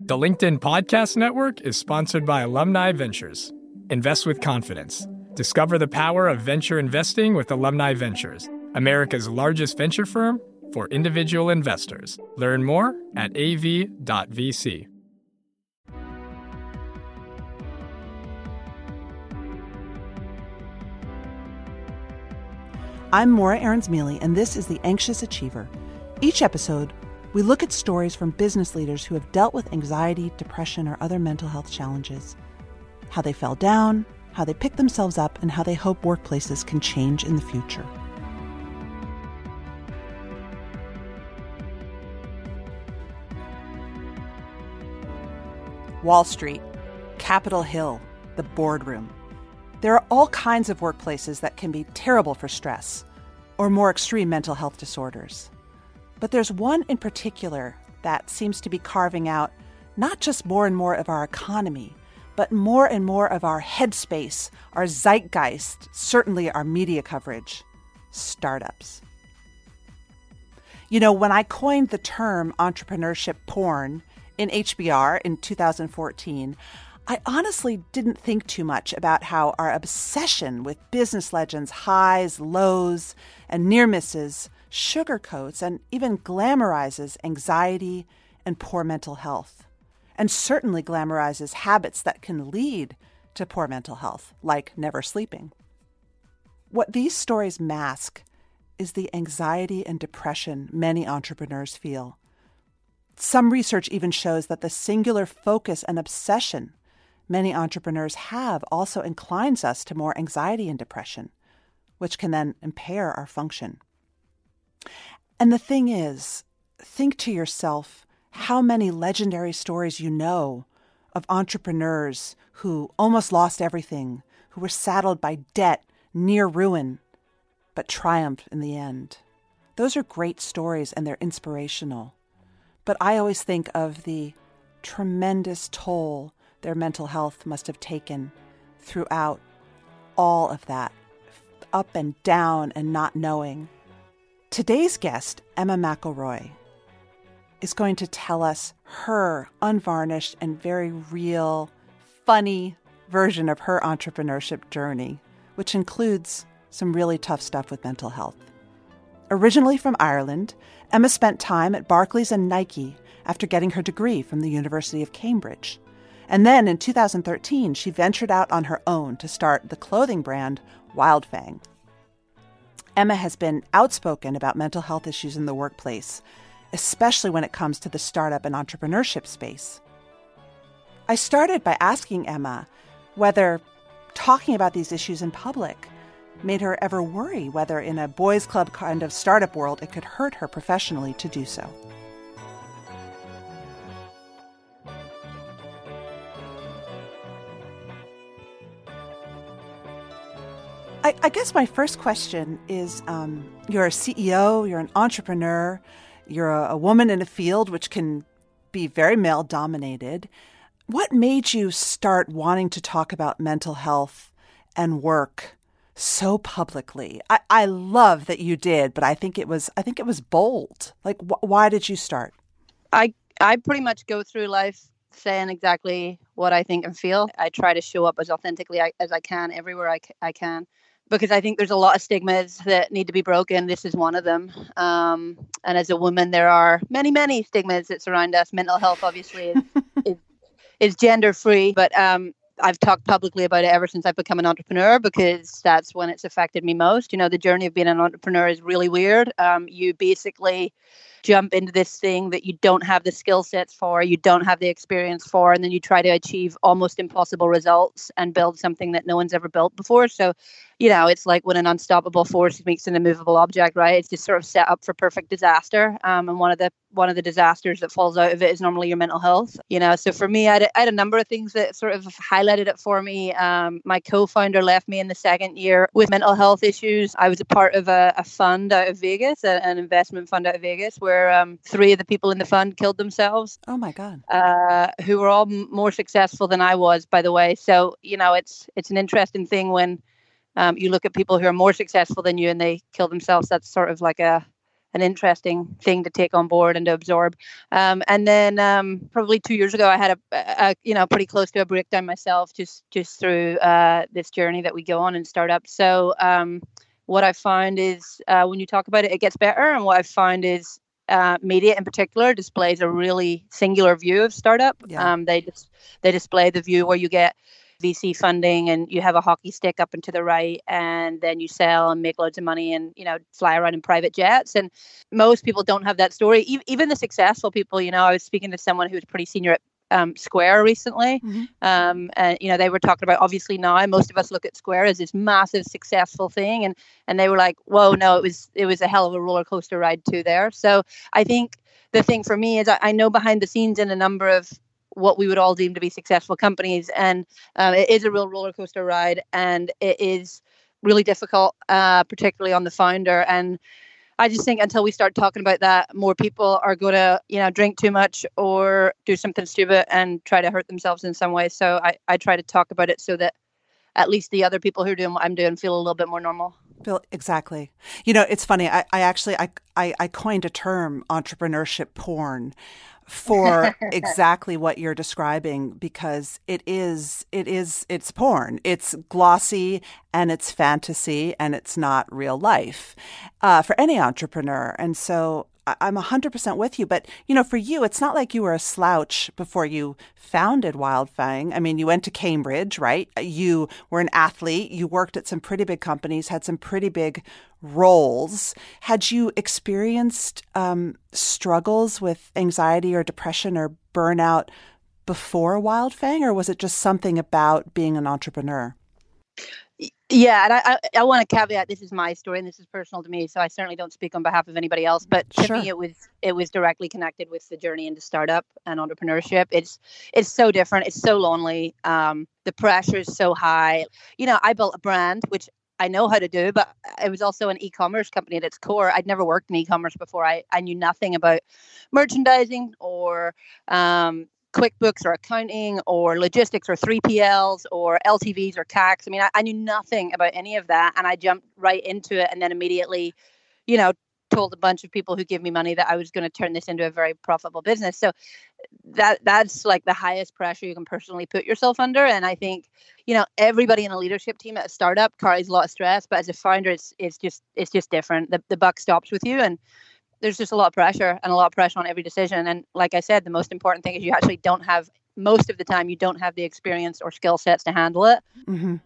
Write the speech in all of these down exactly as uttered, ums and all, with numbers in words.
The LinkedIn Podcast Network is sponsored by Alumni Ventures. Invest with confidence. Discover the power of venture investing with Alumni Ventures, America's largest venture firm for individual investors. Learn more at a v dot v c. I'm Maura Aarons-Mealy, and this is The Anxious Achiever. Each episode, we look at stories from business leaders who have dealt with anxiety, depression, or other mental health challenges, how they fell down, how they picked themselves up, and how they hope workplaces can change in the future. Wall Street, Capitol Hill, the boardroom. There are all kinds of workplaces that can be terrible for stress or more extreme mental health disorders. But there's one in particular that seems to be carving out not just more and more of our economy, but more and more of our headspace, our zeitgeist, certainly our media coverage: startups. You know, when I coined the term entrepreneurship porn in H B R in two thousand fourteen, I honestly didn't think too much about how our obsession with business legends' highs, lows, and near misses sugarcoats and even glamorizes anxiety and poor mental health, and certainly glamorizes habits that can lead to poor mental health, like never sleeping. What these stories mask is the anxiety and depression many entrepreneurs feel. Some research even shows that the singular focus and obsession many entrepreneurs have also inclines us to more anxiety and depression, which can then impair our function. And the thing is, think to yourself how many legendary stories you know of entrepreneurs who almost lost everything, who were saddled by debt, near ruin, but triumphed in the end. Those are great stories and they're inspirational. But I always think of the tremendous toll their mental health must have taken throughout all of that, up and down and not knowing. Today's guest, Emma McElroy, is going to tell us her unvarnished and very real, funny version of her entrepreneurship journey, which includes some really tough stuff with mental health. Originally from Ireland, Emma spent time at Barclays and Nike after getting her degree from the University of Cambridge. And then in two thousand thirteen, she ventured out on her own to start the clothing brand Wildfang. Emma has been outspoken about mental health issues in the workplace, especially when it comes to the startup and entrepreneurship space. I started by asking Emma whether talking about these issues in public made her ever worry whether in a boys' club kind of startup world it could hurt her professionally to do so. I, I guess my first question is, um, you're a C E O, you're an entrepreneur, you're a, a woman in a field which can be very male-dominated. What made you start wanting to talk about mental health and work so publicly? I, I love that you did, but I think it was I think it was bold. Like, wh- why did you start? I I pretty much go through life saying exactly what I think and feel. I try to show up as authentically as I can everywhere I, I can. Because I think there's a lot of stigmas that need to be broken. This is one of them. Um, and as a woman, there are many, many stigmas that surround us. Mental health, obviously, is, is, is gender-free. But um, I've talked publicly about it ever since I've become an entrepreneur, because that's when it's affected me most. You know, the journey of being an entrepreneur is really weird. Um, you basically jump into this thing that you don't have the skill sets for, you don't have the experience for, and then you try to achieve almost impossible results and build something that no one's ever built before. So, you know, it's like when an unstoppable force meets an immovable object, right? It's just sort of set up for perfect disaster. Um, and one of the one of the disasters that falls out of it is normally your mental health. You know, so for me, I had, I had a number of things that sort of highlighted it for me. Um, my co-founder left me in the second year with mental health issues. I was a part of a, a fund out of Vegas, a, an investment fund out of Vegas, where um, three of the people in the fund killed themselves. Oh my God! Uh, who were all m- more successful than I was, by the way. So you know, it's it's an interesting thing when Um, you look at people who are more successful than you and they kill themselves. That's sort of like a an interesting thing to take on board and to absorb. Um, and then um, probably two years ago, I had a, a, you know, pretty close to a breakdown myself, just just through uh, this journey that we go on in startups. So um, what I found is uh, when you talk about it, it gets better. And what I found is uh, media in particular displays a really singular view of startup. Yeah. Um, they just they display the view where you get V C funding and you have a hockey stick up and to the right, and then you sell and make loads of money and, you know, fly around in private jets. And most people don't have that story. E- even the successful people, you know, I was speaking to someone who was pretty senior at um, Square recently. Mm-hmm. Um, and, you know, they were talking about, obviously now most of us look at Square as this massive successful thing. And, and they were like, whoa, no, it was, it was a hell of a roller coaster ride too there. So I think the thing for me is I, I know behind the scenes in a number of what we would all deem to be successful companies. And um, it is a real roller coaster ride, and it is really difficult, uh, particularly on the founder. And I just think until we start talking about that, more people are going to, you know, drink too much or do something stupid and try to hurt themselves in some way. So I, I try to talk about it so that at least the other people who are doing what I'm doing feel a little bit more normal. Bill, exactly. You know, it's funny. I, I actually, I, I, I coined a term, entrepreneurship porn, for exactly what you're describing, because it is, it is, it's porn. It's glossy and it's fantasy and it's not real life uh, for any entrepreneur. And so I, I'm one hundred percent with you. But, you know, for you, it's not like you were a slouch before you founded Wildfang. I mean, you went to Cambridge, right? You were an athlete. You worked at some pretty big companies, had some pretty big roles. Had you experienced um, struggles with anxiety or depression or burnout before Wildfang, or was it just something about being an entrepreneur? Yeah, and I, I, I want to caveat, this is my story and this is personal to me, so I certainly don't speak on behalf of anybody else. But to Sure. me, it was it was directly connected with the journey into startup and entrepreneurship. It's it's so different. It's so lonely. Um, the pressure is so high. You know, I built a brand, which I know how to do, but it was also an e-commerce company at its core. I'd never worked in e-commerce before. I, I knew nothing about merchandising or um, QuickBooks or accounting or logistics or three P Ls or L T Vs or C A Cs. I mean, I, I knew nothing about any of that. And I jumped right into it and then immediately, you know, told a bunch of people who give me money that I was going to turn this into a very profitable business. So that that's like the highest pressure you can personally put yourself under. And I think, you know, everybody in a leadership team at a startup carries a lot of stress, but as a founder, it's it's just it's just different. The the buck stops with you, and there's just a lot of pressure and a lot of pressure on every decision. And like I said, the most important thing is you actually don't have, most of the time, you don't have the experience or skill sets to handle it. Mm-hmm.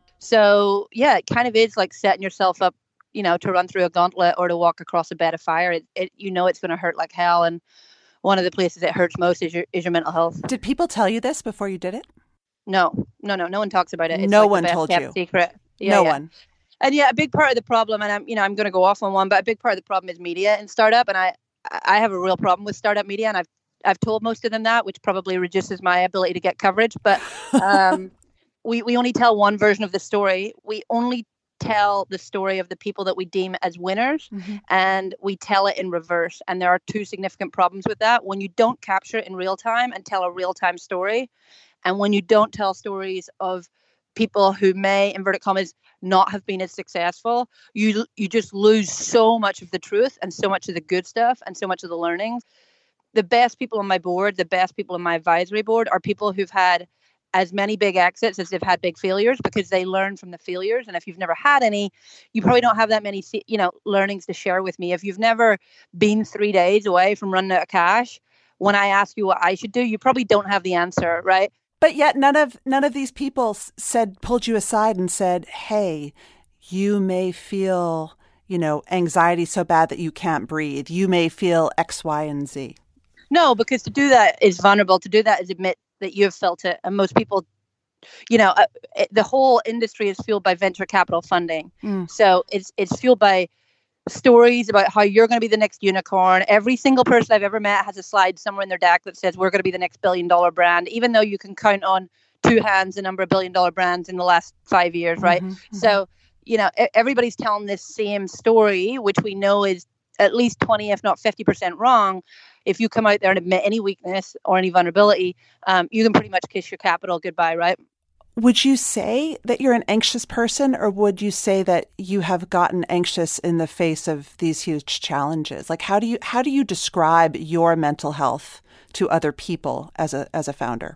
So yeah, it kind of is like setting yourself up, you know, to run through a gauntlet or to walk across a bed of fire. It, it you know, it's going to hurt like hell. And one of the places it hurts most is your is your mental health. Did people tell you this before you did it? No, no, no, no one talks about it. It's no like one the best told kept you. Secret. Yeah, no yeah. one. And yeah, a big part of the problem, and I'm, you know, I'm going to go off on one, but a big part of the problem is media in startup. And I, I have a real problem with startup media, and I've, I've told most of them that, which probably reduces my ability to get coverage. But um, we, we only tell one version of the story. We only tell the story of the people that we deem as winners, Mm-hmm. and we tell it in reverse. And there are two significant problems with that. When you don't capture it in real time and tell a real time story, and when you don't tell stories of people who may, inverted commas, not have been as successful, you you just lose so much of the truth and so much of the good stuff and so much of the learnings. The best people on my board, the best people on my advisory board are people who've had as many big exits as they've had big failures, because they learn from the failures. And if you've never had any, you probably don't have that many, you know, learnings to share with me. If you've never been three days away from running out of cash, when I ask you what I should do, you probably don't have the answer, right? But yet none of none of these people said, pulled you aside and said, hey, you may feel, you know, anxiety so bad that you can't breathe. You may feel X, Y, and Z. No, because to do that is vulnerable. To do that is admit that you have felt it. And most people, you know, uh, it, the whole industry is fueled by venture capital funding. Mm. So it's it's fueled by stories about how you're going to be the next unicorn. Every single person I've ever met has a slide somewhere in their deck that says we're going to be the next billion dollar brand, even though you can count on two hands the number of billion dollar brands in the last five years, right? Mm-hmm, mm-hmm. So, you know, everybody's telling this same story, which we know is at least twenty, if not fifty percent wrong. If you come out there and admit any weakness or any vulnerability, um, you can pretty much kiss your capital goodbye, right? Would you say that you're an anxious person, or would you say that you have gotten anxious in the face of these huge challenges? Like, how do you how do you describe your mental health to other people as a as a founder?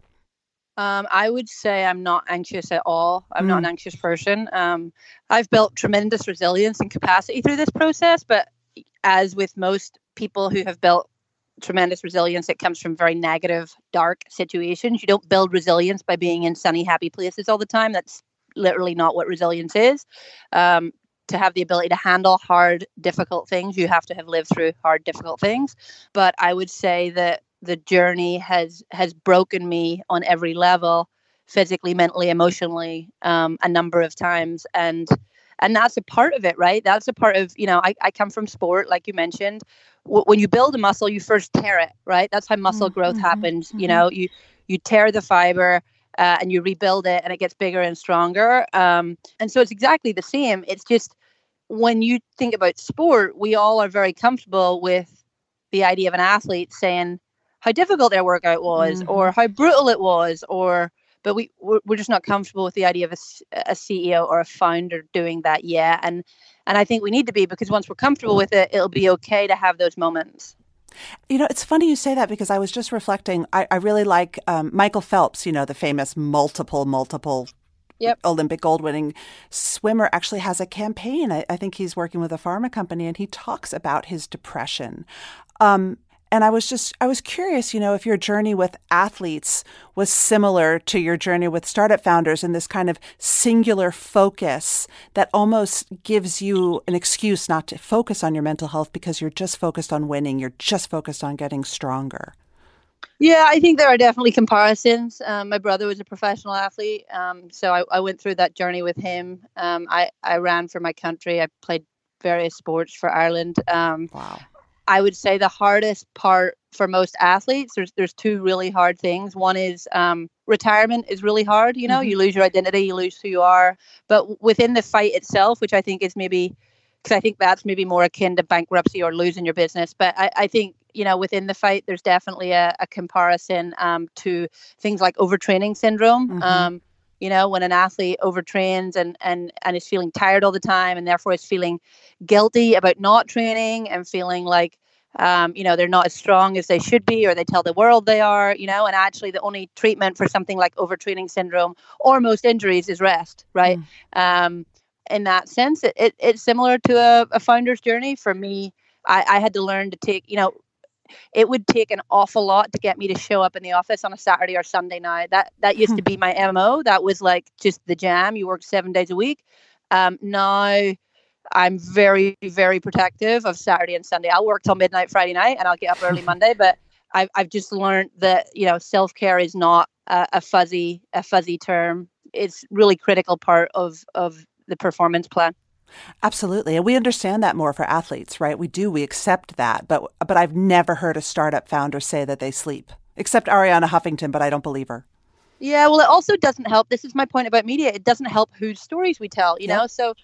Um, I would say I'm not anxious at all. I'm Mm. not an anxious person. Um, I've built tremendous resilience and capacity through this process, but as with most people who have built tremendous resilience, it comes from very negative, dark situations. You don't build resilience by being in sunny, happy places all the time. That's literally not what resilience is. Um, to have the ability to handle hard, difficult things, you have to have lived through hard, difficult things. But I would say that the journey has has broken me on every level, physically, mentally, emotionally, um, a number of times. And and that's a part of it, right? That's a part of, you know, I, I come from sport, like you mentioned. W- when you build a muscle, you first tear it, right? That's how muscle Mm-hmm, growth mm-hmm, happens. mm-hmm. You know, you you tear the fiber uh, and you rebuild it, and it gets bigger and stronger. Um, and so it's exactly the same. It's just when you think about sport, we all are very comfortable with the idea of an athlete saying how difficult their workout was, Mm-hmm. or how brutal it was, or but we we're, we're just not comfortable with the idea of a, a C E O or a founder doing that yet. And and I think we need to be, because once we're comfortable with it, it'll be okay to have those moments. You know, it's funny you say that, because I was just reflecting. I, I really like um, Michael Phelps, you know, the famous multiple, multiple Yep. Olympic gold winning swimmer, actually has a campaign. I, I think he's working with a pharma company, and he talks about his depression. Um, and I was just, I was curious, you know, if your journey with athletes was similar to your journey with startup founders, in this kind of singular focus that almost gives you an excuse not to focus on your mental health because you're just focused on winning. You're just focused on getting stronger. Yeah, I think there are definitely comparisons. Um, my brother was a professional athlete, um, so I, I went through that journey with him. Um, I, I ran for my country. I played various sports for Ireland. Um, Wow. I would say the hardest part for most athletes, there's there's two really hard things. One is um, retirement is really hard. You know, Mm-hmm. you lose your identity, you lose who you are. But within the fight itself, which I think is maybe, because I think that's maybe more akin to bankruptcy or losing your business. But I, I think, you know, within the fight, there's definitely a, a comparison um, to things like overtraining syndrome. Mm-hmm. Um, you know, when an athlete overtrains and, and, and is feeling tired all the time, and therefore is feeling guilty about not training, and feeling like, um, you know, they're not as strong as they should be, or they tell the world they are, you know, and actually the only treatment for something like overtraining syndrome or most injuries is rest, right? Mm. Um, in that sense, it, it, it's similar to a, a founder's journey. For me, I, I had to learn to take, you know, it would take an awful lot to get me to show up in the office on a Saturday or Sunday night. That that used to be my M O. That was like just the jam. You work seven days a week. Um, now I'm very, very protective of Saturday and Sunday. I'll work till midnight Friday night, and I'll get up early Monday. But I've I've just learned that, you know, self-care is not a, a fuzzy a fuzzy term. It's really critical part of of the performance plan. Absolutely. And we understand that more for athletes, right? We do. We accept that. But but I've never heard a startup founder say that they sleep, except Arianna Huffington, but I don't believe her. Yeah, well, it also doesn't help. This is my point about media. It doesn't help whose stories we tell, you yep. know? So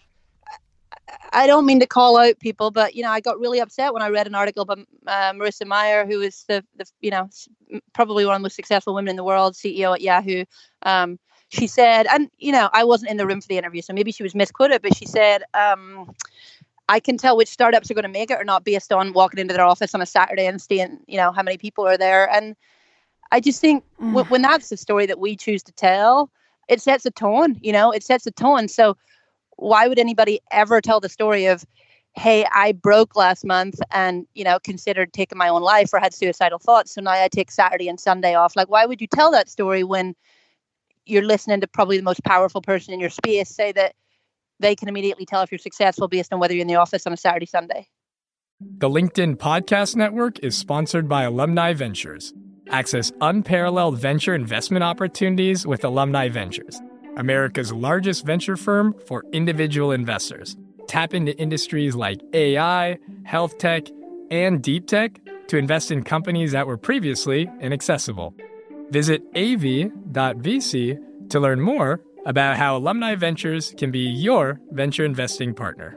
I don't mean to call out people, but, you know, I got really upset when I read an article by uh, Marissa Mayer, who is the, the, you know, probably one of the most successful women in the world, C E O at Yahoo. Um, she said, and, you know, I wasn't in the room for the interview, so maybe she was misquoted, but she said, um, I can tell which startups are going to make it or not based on walking into their office on a Saturday and seeing, you know, how many people are there. And I just think mm. w- when that's the story that we choose to tell, it sets a tone, you know, it sets a tone. So why would anybody ever tell the story of, hey, I broke last month and, you know, considered taking my own life or had suicidal thoughts, so now I take Saturday and Sunday off? Like, why would you tell that story when you're listening to probably the most powerful person in your space say that they can immediately tell if you're successful based on whether you're in the office on a Saturday, Sunday? The LinkedIn Podcast Network is sponsored by Alumni Ventures. Access unparalleled venture investment opportunities with Alumni Ventures, America's largest venture firm for individual investors. Tap into industries like A I, health tech, and deep tech to invest in companies that were previously inaccessible. Visit A V dot V C to learn more about how Alumni Ventures can be your venture investing partner.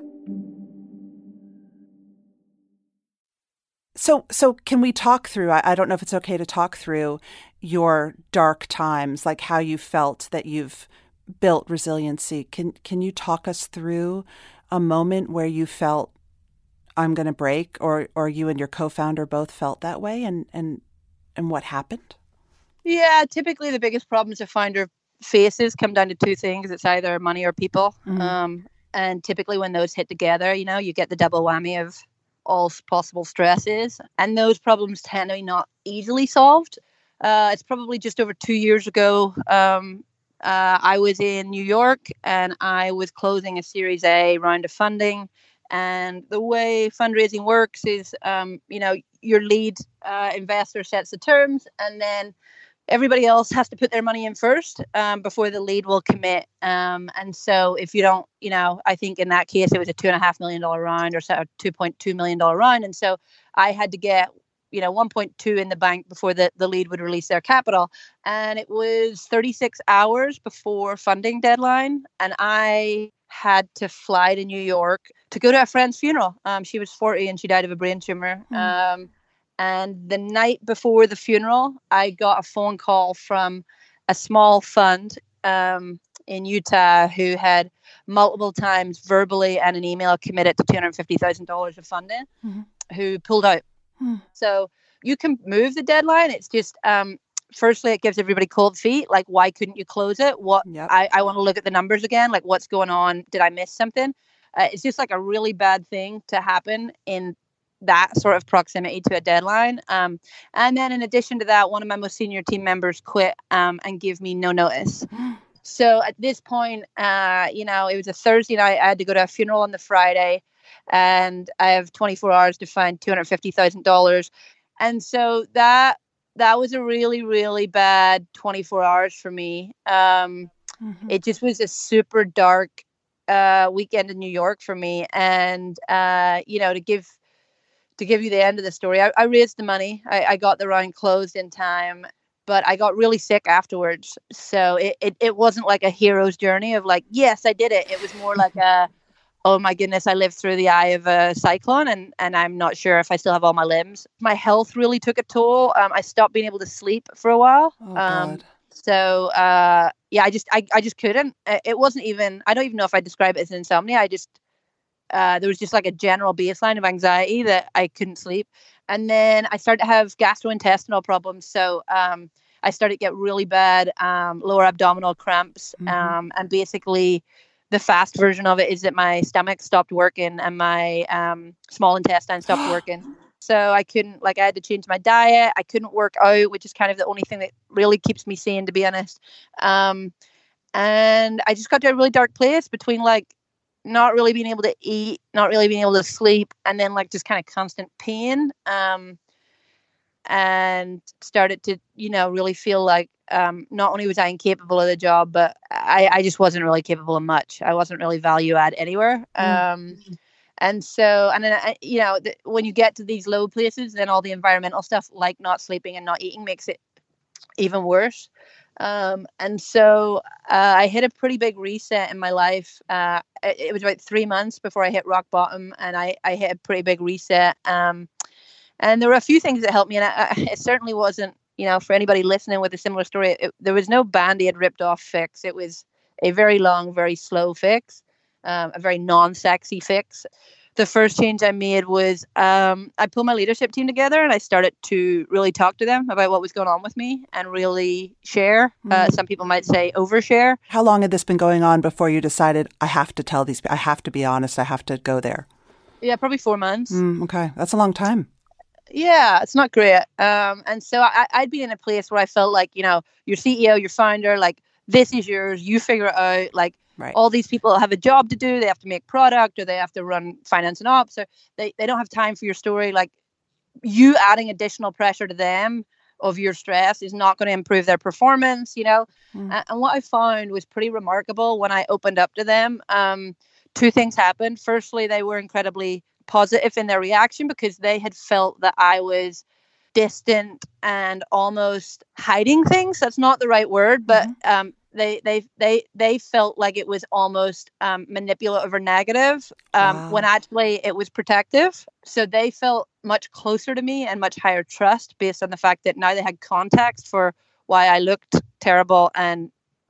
So, so can we talk through, I, I don't know if it's okay to talk through your dark times, like how you felt that you've built resiliency. Can can you talk us through a moment where you felt I'm going to break, or or you and your co-founder both felt that way, and and and what happened? Yeah, typically the biggest problems a founder faces come down to two things. It's either money or people. Mm-hmm. Um, and typically when those hit together, you know, you get the double whammy of all possible stresses. And those problems tend to be not easily solved. Uh, it's probably just over two years ago. Um, uh, I was in New York and I was closing a Series A round of funding. And the way fundraising works is, um, you know, your lead uh, investor sets the terms, and then everybody else has to put their money in first um, before the lead will commit. Um, and so if you don't, you know, I think in that case, it was a two and a half million dollar round or so, a two point two million dollar round. And so I had to get, you know, one point two in the bank before the, the lead would release their capital. And it was thirty-six hours before funding deadline. And I had to fly to New York to go to a friend's funeral. Um, she was forty and she died of a brain tumor. Mm. Um, And the night before the funeral, I got a phone call from a small fund um, in Utah who had multiple times verbally and an email committed to two hundred fifty thousand dollars of funding, mm-hmm. who pulled out. Mm. So you can move the deadline. It's just, um, firstly, it gives everybody cold feet. Like, why couldn't you close it? What? Yep. I, I want to look at the numbers again. Like, what's going on? Did I miss something? Uh, it's just like a really bad thing to happen in that sort of proximity to a deadline. Um, and then in addition to that, one of my most senior team members quit um, and gave me no notice. So at this point, uh, you know, it was a Thursday night. I had to go to a funeral on the Friday, and I have twenty-four hours to find two hundred fifty thousand dollars. And so that that was a really, really bad twenty-four hours for me. Um, mm-hmm. It just was a super dark uh, weekend in New York for me. And, uh, you know, to give To give you the end of the story, I, I raised the money. I, I got the round closed in time, but I got really sick afterwards. So it, it, it wasn't like a hero's journey of like, yes, I did it. It was more like a, oh my goodness, I lived through the eye of a cyclone and, and I'm not sure if I still have all my limbs. My health really took a toll. Um, I stopped being able to sleep for a while. Oh, um, God. So uh, yeah, I just, I, I just couldn't. It wasn't even, I don't even know if I describe it as insomnia. I just, Uh, there was just like a general baseline of anxiety that I couldn't sleep. And then I started to have gastrointestinal problems. So um, I started to get really bad um, lower abdominal cramps. Mm-hmm. Um, and basically the fast version of it is that my stomach stopped working and my um, small intestine stopped working. So I couldn't, like I had to change my diet. I couldn't work out, which is kind of the only thing that really keeps me sane, to be honest. Um, and I just got to a really dark place between like, not really being able to eat, not really being able to sleep, and then like just kind of constant pain. Um, and started to, you know, really feel like um, not only was I incapable of the job, but I, I just wasn't really capable of much. I wasn't really value add anywhere. Mm. Um, and so, and then, I, you know, the, when you get to these low places, then all the environmental stuff like not sleeping and not eating makes it even worse. Um, and so uh, I hit a pretty big reset in my life. Uh, it, it was about three months before I hit rock bottom, and I, I hit a pretty big reset. Um, and there were a few things that helped me, and I, I, it certainly wasn't, you know, for anybody listening with a similar story, it, there was no Band-Aid ripped off fix. It was a very long, very slow fix, um, a very non-sexy fix. The first change I made was um, I pulled my leadership team together and I started to really talk to them about what was going on with me and really share. Mm. Uh, some people might say overshare. How long had this been going on before you decided, I have to tell these, I have to be honest, I have to go there? Yeah, probably four months. Mm, okay. That's a long time. Yeah, it's not great. Um, and so I, I'd be in a place where I felt like, you know, your C E O, your founder, like, this is yours, you figure it out, like, right. All these people have a job to do. They have to make product, or they have to run finance and ops, or they, they don't have time for your story. Like, you adding additional pressure to them of your stress is not going to improve their performance, you know? Mm. And, and what I found was pretty remarkable when I opened up to them. Um, two things happened. Firstly, they were incredibly positive in their reaction because they had felt that I was distant and almost hiding things. That's not the right word, but mm-hmm. um, They they they they felt like it was almost um, manipulative or negative um, wow. when actually it was protective. So they felt much closer to me and much higher trust based on the fact that now they had context for why I looked terrible and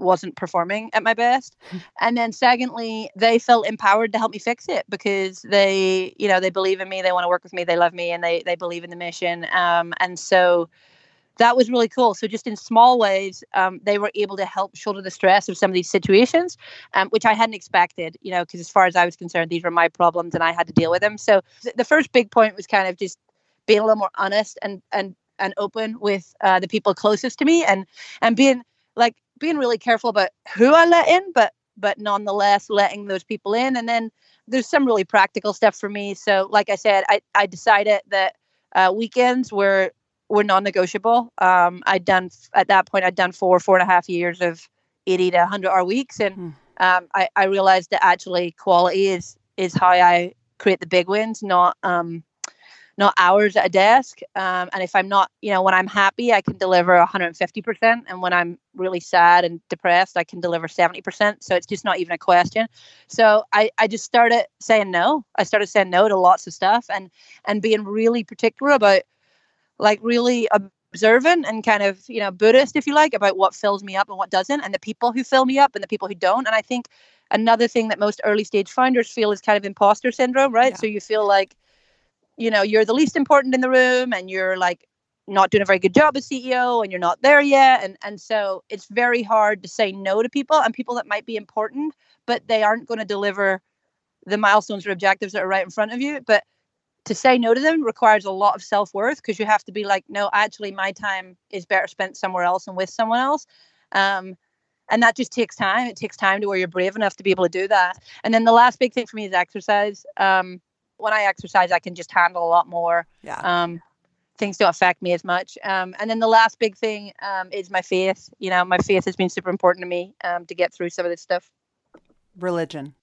wasn't performing at my best. And then secondly, they felt empowered to help me fix it because they, you know, they believe in me, they want to work with me, they love me, and they they believe in the mission. Um, and so that was really cool. So just in small ways, um, they were able to help shoulder the stress of some of these situations, um, which I hadn't expected, you know, because as far as I was concerned, these were my problems and I had to deal with them. So th- the first big point was kind of just being a little more honest and and and open with uh, the people closest to me, and and being like being really careful about who I let in, but but nonetheless letting those people in. And then there's some really practical stuff for me. So like I said, I, I decided that uh, weekends were were non-negotiable. Um, I'd done at that point, I'd done four, four and a half years of eighty to one hundred hour weeks. And mm. um, I, I realized that actually quality is, is how I create the big wins, not, um, not hours at a desk. Um, and if I'm not, you know, when I'm happy, I can deliver one hundred fifty percent. And when I'm really sad and depressed, I can deliver seventy percent. So it's just not even a question. So I, I just started saying no. I started saying no to lots of stuff and, and being really particular about, like really observant and kind of, you know, Buddhist, if you like, about what fills me up and what doesn't, and the people who fill me up and the people who don't. And I think another thing that most early stage founders feel is kind of imposter syndrome, right? Yeah. So you feel like, you know, you're the least important in the room and you're like not doing a very good job as C E O and you're not there yet. And, and so it's very hard to say no to people and people that might be important, but they aren't going to deliver the milestones or objectives that are right in front of you. But to say no to them requires a lot of self-worth because you have to be like, no, actually my time is better spent somewhere else and with someone else. Um, and that just takes time. It takes time to where you're brave enough to be able to do that. And then the last big thing for me is exercise. Um, when I exercise, I can just handle a lot more. Yeah. Um, things don't affect me as much. Um, and then the last big thing um, is my faith. You know, my faith has been super important to me um, to get through some of this stuff. Religion.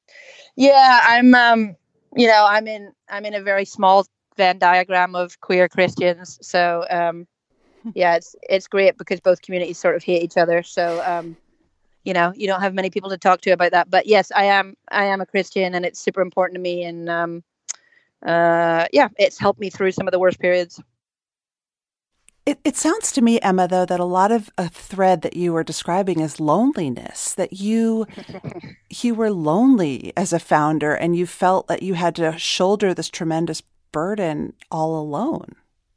Yeah, I'm... Um, You know, I'm in I'm in a very small Venn diagram of queer Christians. So, um, yeah, it's it's great because both communities sort of hate each other. So, um, you know, you don't have many people to talk to about that. But yes, I am I am a Christian and it's super important to me. And um, uh, yeah, it's helped me through some of the worst periods. It, it sounds to me, Emma, though, that a lot of a thread that you were describing is loneliness, that you you were lonely as a founder and you felt that you had to shoulder this tremendous burden all alone.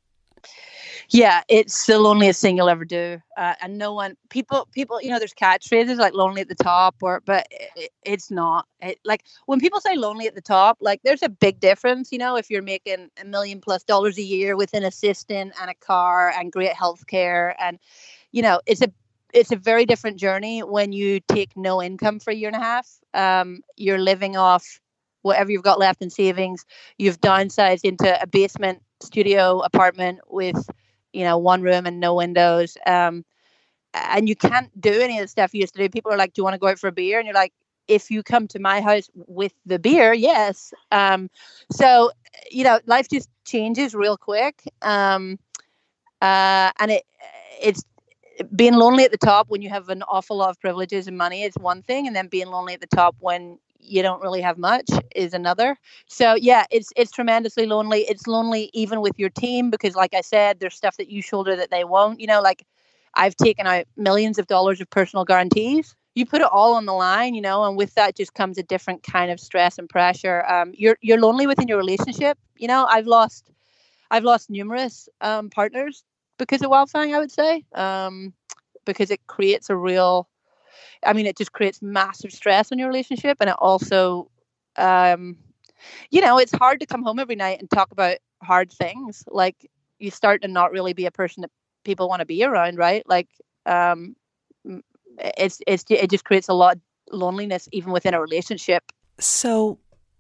Yeah, it's the loneliest thing you'll ever do. Uh, and no one, people, people, you know, there's catchphrases like lonely at the top, or, but it, it's not. It, like when people say lonely at the top, like there's a big difference, you know, if you're making a million plus dollars a year with an assistant and a car and great healthcare. And, you know, it's a, it's a very different journey when you take no income for a year and a half. Um, you're living off whatever you've got left in savings. You've downsized into a basement studio apartment with, you know, one room and no windows. Um, and you can't do any of the stuff you used to do. People are like, do you want to go out for a beer? And you're like, if you come to my house with the beer, yes. Um, so, you know, life just changes real quick. Um, uh, and it it's being lonely at the top when you have an awful lot of privileges and money is one thing. And then being lonely at the top when you don't really have much is another. So yeah, it's it's tremendously lonely. It's lonely even with your team because like I said, there's stuff that you shoulder that they won't. You know, like I've taken out millions of dollars of personal guarantees. You put it all on the line, you know, and with that just comes a different kind of stress and pressure. Um, you're you're lonely within your relationship. You know, I've lost I've lost numerous um, partners because of Wildfang, I would say, um, because it creates a real I mean, it just creates massive stress on your relationship. And it also, um, you know, it's hard to come home every night and talk about hard things. Like you start to not really be a person that people want to be around, right? Like um, it's, it's, it just creates a lot of loneliness even within a relationship. So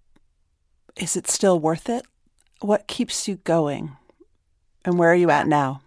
is it still worth it? What keeps you going? And where are you at now?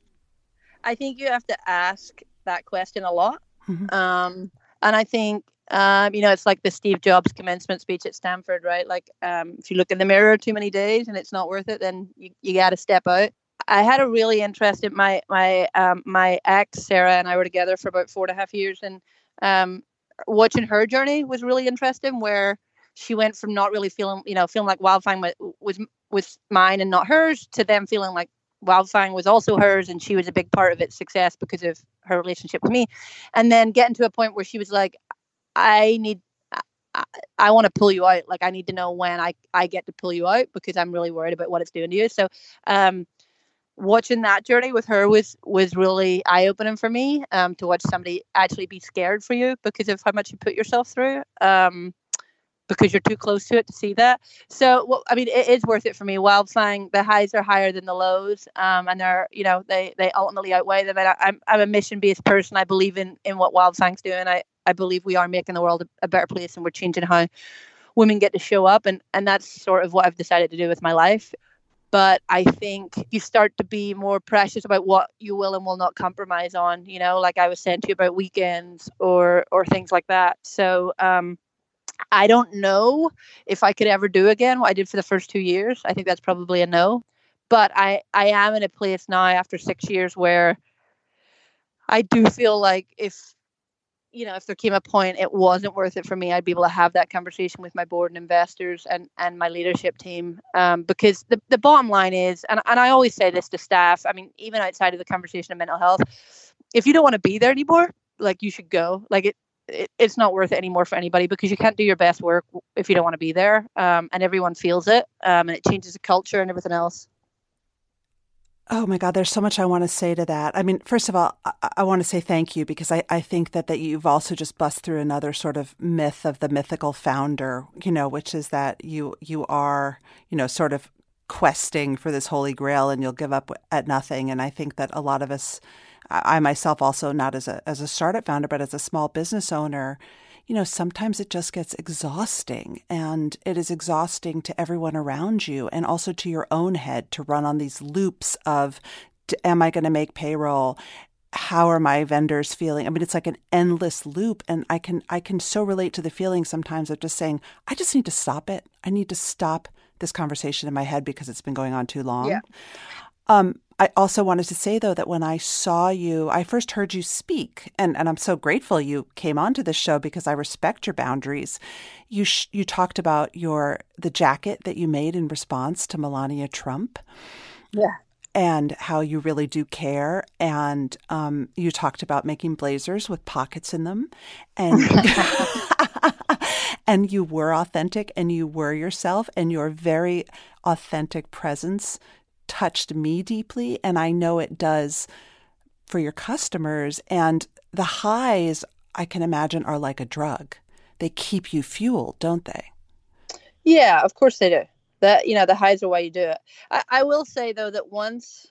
I think you have to ask that question a lot. Mm-hmm. Um, and I think, um, you know, it's like the Steve Jobs commencement speech at Stanford, right? Like, um, if you look in the mirror too many days and it's not worth it, then you, you got to step out. I had a really interesting, my, my, um, my ex, Sarah, and I were together for about four and a half years. And, um, watching her journey was really interesting where she went from not really feeling, you know, feeling like Wildfang was, was, was mine and not hers to them feeling like Wildfang was also hers, and she was a big part of its success because of her relationship with me. And then getting to a point where she was like, I need, I, I want to pull you out. Like, I need to know when I, I get to pull you out because I'm really worried about what it's doing to you. So, um, watching that journey with her was, was really eye-opening for me, um, to watch somebody actually be scared for you because of how much you put yourself through. Um, because you're too close to it to see that. So, well, I mean, it is worth it for me. Wildfang, the highs are higher than the lows, um, and they're, you know, they they ultimately outweigh them. And I, I'm I'm a mission based person. I believe in in what Wildfang's doing. I I believe we are making the world a, a better place, and we're changing how women get to show up, and and that's sort of what I've decided to do with my life. But I think you start to be more precious about what you will and will not compromise on. You know, like I was saying to you about weekends or or things like that. So. um I don't know if I could ever do again what I did for the first two years. I think that's probably a no. But I, I am in a place now after six years where I do feel like if, you know, if there came a point it wasn't worth it for me, I'd be able to have that conversation with my board and investors and, and my leadership team. Um, because the, the bottom line is, and, and I always say this to staff, I mean, even outside of the conversation of mental health, if you don't want to be there anymore, like you should go. Like it, It, it's not worth it anymore for anybody because you can't do your best work if you don't want to be there. Um, and everyone feels it. Um, and it changes the culture and everything else. Oh my God, there's so much I want to say to that. I mean, first of all, I, I want to say thank you because I, I think that, that you've also just bust through another sort of myth of the mythical founder, you know, which is that you you are, you know, sort of questing for this holy grail and you'll give up at nothing. And I think that a lot of us, I myself also not as a as a startup founder, but as a small business owner, you know, sometimes it just gets exhausting, and it is exhausting to everyone around you and also to your own head to run on these loops of, am I going to make payroll? How are my vendors feeling? I mean, it's like an endless loop, and I can I can so relate to the feeling sometimes of just saying, I just need to stop it. I need to stop this conversation in my head because it's been going on too long. Yeah. Um, I also wanted to say, though, that when I saw you, I first heard you speak, and, and I'm so grateful you came onto this show because I respect your boundaries. You sh- you talked about your the jacket that you made in response to Melania Trump. Yeah. And how you really do care. And um, you talked about making blazers with pockets in them. And and you were authentic and you were yourself, and your very authentic presence touched me deeply, and I know it does for your customers. And the highs, I can imagine, are like a drug. They keep you fueled, don't they? Yeah, of course they do. That, you know, the highs are why you do it. I, I will say, though, that once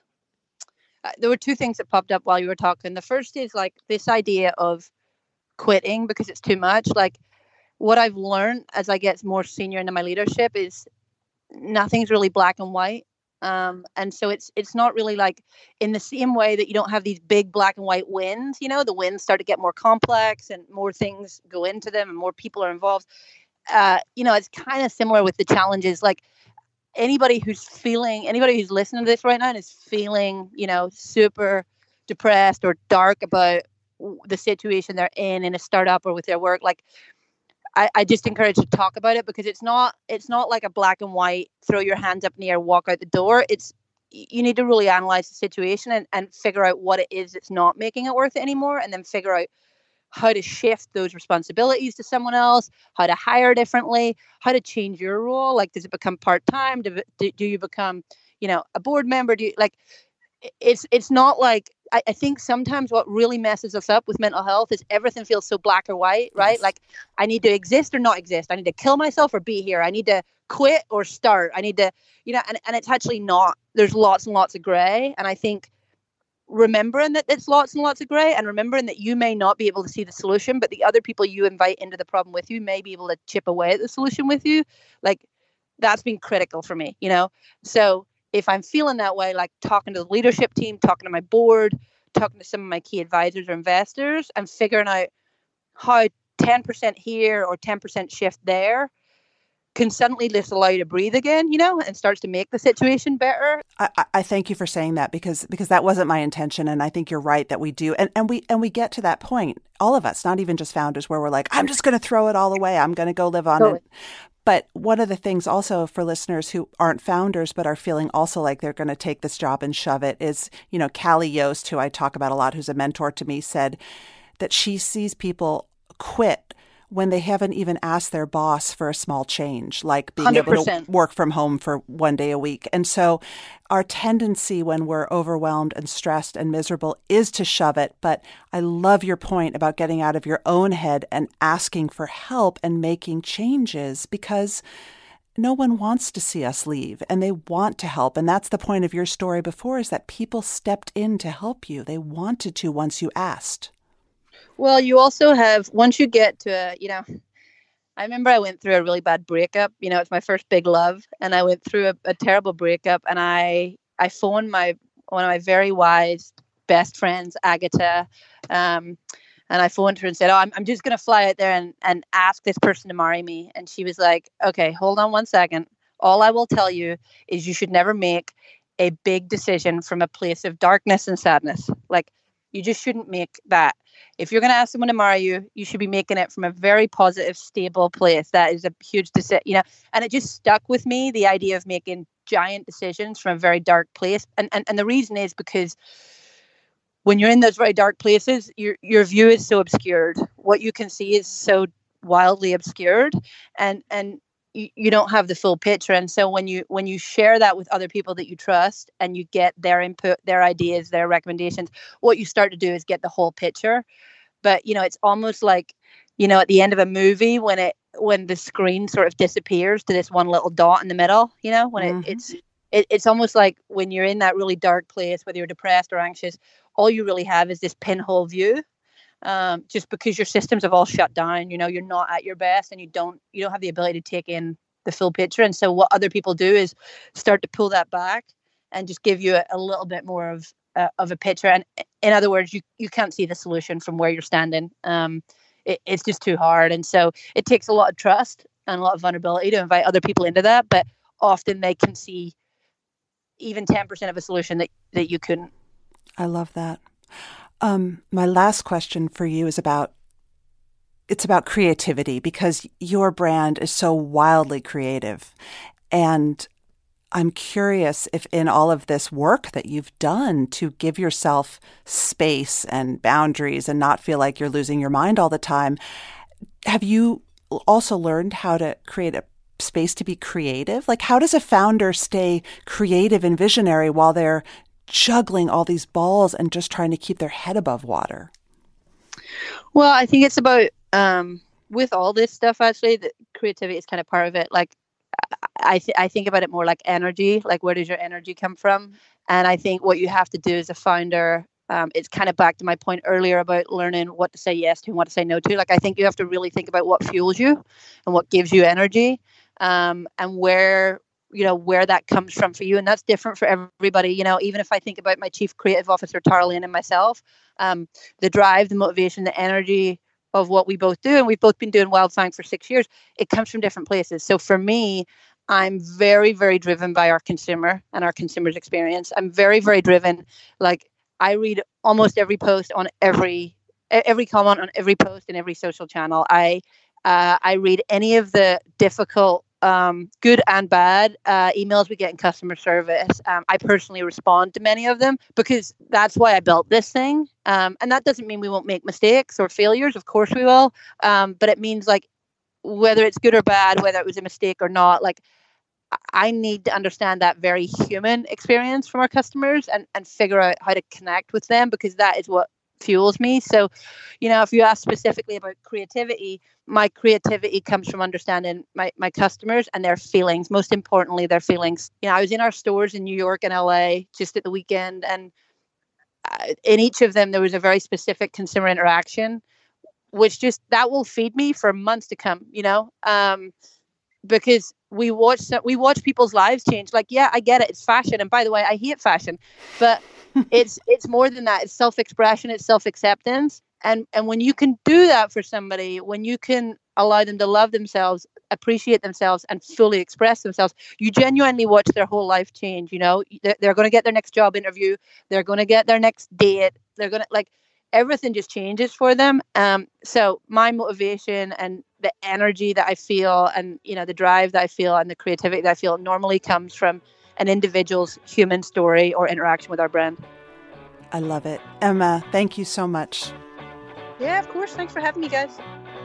uh, there were two things that popped up while you were talking. The first is like this idea of quitting because it's too much. Like what I've learned as I get more senior into my leadership is nothing's really black and white. Um, and so it's it's not really like in the same way that you don't have these big black and white wins, you know, the wins start to get more complex and more things go into them and more people are involved. Uh, you know, it's kind of similar with the challenges. Like anybody who's feeling, anybody who's listening to this right now and is feeling, you know, super depressed or dark about the situation they're in in a startup or with their work, like I, I just encourage you to talk about it because it's not it's not like a black and white, throw your hands up in the air, walk out the door. It's you need to really analyze the situation and, and figure out what it is that's not making it worth it anymore, and then figure out how to shift those responsibilities to someone else, how to hire differently, how to change your role. Like, does it become part-time? Do, do, do you become, you know, a board member? Do you like, it's, it's not like, I, I think sometimes what really messes us up with mental health is everything feels so black or white, right? Yes. Like I need to exist or not exist. I need to kill myself or be here. I need to quit or start. I need to, you know, and, and it's actually not, there's lots and lots of gray. And I think remembering that it's lots and lots of gray and remembering that you may not be able to see the solution, but the other people you invite into the problem with you may be able to chip away at the solution with you. Like that's been critical for me, you know? So if I'm feeling that way, like talking to the leadership team, talking to my board, talking to some of my key advisors or investors and figuring out how ten percent here or ten percent shift there can suddenly just allow you to breathe again, you know, and starts to make the situation better. I, I thank you for saying that because because that wasn't my intention. And I think you're right that we do. And, and we and we get to that point, all of us, not even just founders, where we're like, I'm just going to throw it all away. I'm going to go live on totally. it. But one of the things also for listeners who aren't founders but are feeling also like they're going to take this job and shove it is, you know, Callie Yost, who I talk about a lot, who's a mentor to me, said that she sees people quit when they haven't even asked their boss for a small change, like being one hundred percent able to work from home for one day a week. And so our tendency when we're overwhelmed and stressed and miserable is to shove it. But I love your point about getting out of your own head and asking for help and making changes, because no one wants to see us leave and they want to help. And that's the point of your story before, is that people stepped in to help you. They wanted to once you asked. Well, you also have, once you get to a, you know, I remember I went through a really bad breakup. You know, it's my first big love. And I went through a, a terrible breakup, and I, I phoned my, one of my very wise best friends, Agatha. Um, and I phoned her and said, oh, I'm, I'm just going to fly out there and, and ask this person to marry me. And she was like, okay, hold on one second. All I will tell you is you should never make a big decision from a place of darkness and sadness. Like, you just shouldn't make that. If you're going to ask someone to marry you, you should be making it from a very positive, stable place. That is a huge decision, you know, and it just stuck with me, the idea of making giant decisions from a very dark place. And, and, and the reason is because when you're in those very dark places, your, your view is so obscured. What you can see is so wildly obscured, and, and, you, you don't have the full picture. And so when you when you share that with other people that you trust and you get their input, their ideas, their recommendations, what you start to do is get the whole picture. But, you know, it's almost like, you know, at the end of a movie when it when the screen sort of disappears to this one little dot in the middle, you know, when mm-hmm. it, it's it, it's almost like when you're in that really dark place, whether you're depressed or anxious, all you really have is this pinhole view. Um, just because your systems have all shut down, you know, you're not at your best, and you don't you don't have the ability to take in the full picture. And so what other people do is start to pull that back and just give you a, a little bit more of uh, of a picture. And in other words, you you can't see the solution from where you're standing. Um, it, it's just too hard. And so it takes a lot of trust and a lot of vulnerability to invite other people into that. But often they can see even ten percent of a solution that, that you couldn't. I love that. Um, my last question for you is about, it's about creativity, because your brand is so wildly creative. And I'm curious if in all of this work that you've done to give yourself space and boundaries and not feel like you're losing your mind all the time, have you also learned how to create a space to be creative? Like, how does a founder stay creative and visionary while they're juggling all these balls and just trying to keep their head above water? Well, I think it's about, um, with all this stuff, actually, the creativity is kind of part of it. Like, I, th- I think about it more like energy, like where does your energy come from? And I think what you have to do as a founder, um, it's kind of back to my point earlier about learning what to say yes to and what to say no to. Like, I think you have to really think about what fuels you and what gives you energy, um, and where you know, where that comes from for you. And that's different for everybody. You know, even if I think about my chief creative officer, Tara Lane, and myself, um, the drive, the motivation, the energy of what we both do, and we've both been doing Wildfang for six years, it comes from different places. So for me, I'm very, very driven by our consumer and our consumer's experience. I'm very, very driven. Like, I read almost every post on every, every comment on every post in every social channel. I, uh, I read any of the difficult, Um, good and bad uh, emails we get in customer service. Um, I personally respond to many of them because that's why I built this thing. Um, and that doesn't mean we won't make mistakes or failures. Of course we will. Um, but it means, like, whether it's good or bad, whether it was a mistake or not, like, I need to understand that very human experience from our customers and, and figure out how to connect with them, because that is what fuels me. So, you know, if you ask specifically about creativity, my creativity comes from understanding my, my customers and their feelings. Most importantly, their feelings. You know, I was in our stores in New York and L A just at the weekend, and uh, in each of them, there was a very specific consumer interaction, which just, that will feed me for months to come, you know, um, because we watch, we watch people's lives change. Like, yeah, I get it. It's fashion. And by the way, I hate fashion, but it's it's more than that. It's self-expression. It's self-acceptance. And and when you can do that for somebody, when you can allow them to love themselves, appreciate themselves, and fully express themselves, you genuinely watch their whole life change. You know, they're, they're going to get their next job interview. They're going to get their next date. They're going to, like, everything just changes for them. Um, so my motivation and the energy that I feel and, you know, the drive that I feel and the creativity that I feel normally comes from an individual's human story or interaction with our brand. I love it. Emma, thank you so much. Yeah, of course. Thanks for having me, guys.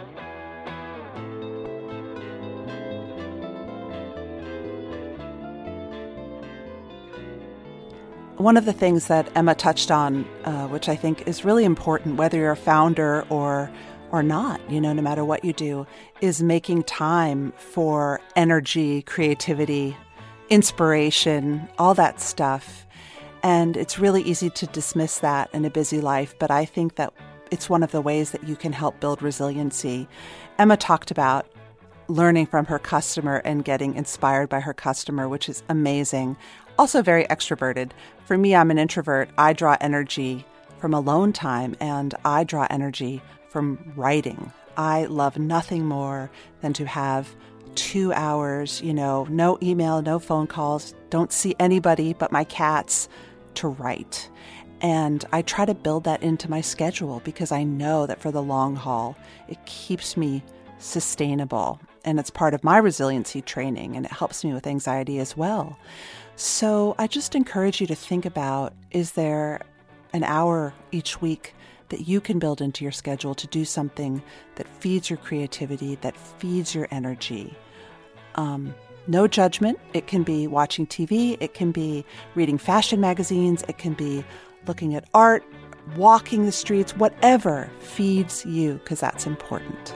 One of the things that Emma touched on, uh, which I think is really important, whether you're a founder or or not, you know, no matter what you do, is making time for energy, creativity, inspiration, all that stuff. And it's really easy to dismiss that in a busy life, but I think that it's one of the ways that you can help build resiliency. Emma talked about learning from her customer and getting inspired by her customer, which is amazing. Also very extroverted. For me, I'm an introvert. I draw energy from alone time, and I draw energy from writing. I love nothing more than to have two hours, you know, no email, no phone calls, don't see anybody but my cats, to write. And I try to build that into my schedule because I know that for the long haul, it keeps me sustainable. And it's part of my resiliency training, and it helps me with anxiety as well. So I just encourage you to think about, is there an hour each week that you can build into your schedule to do something that feeds your creativity, that feeds your energy? Um, no judgment. It can be watching T V. It can be reading fashion magazines. It can be looking at art, walking the streets, whatever feeds you, because that's important.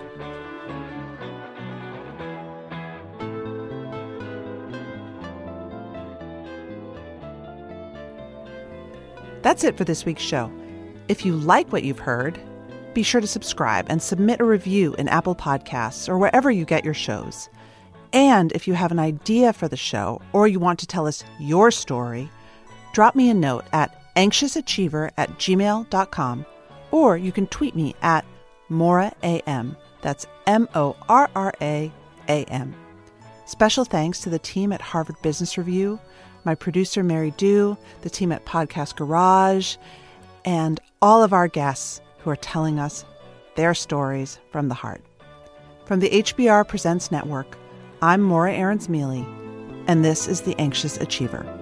That's it for this week's show. If you like what you've heard, be sure to subscribe and submit a review in Apple Podcasts or wherever you get your shows. And if you have an idea for the show or you want to tell us your story, drop me a note at anxiousachiever at gmail dot com, or you can tweet me at Maura A M. That's M O R R A A M. Special thanks to the team at Harvard Business Review, my producer Mary Dew, the team at Podcast Garage, and all of our guests who are telling us their stories from the heart. From the H B R Presents Network, I'm Maura Aarons-Mealy, and this is The Anxious Achiever.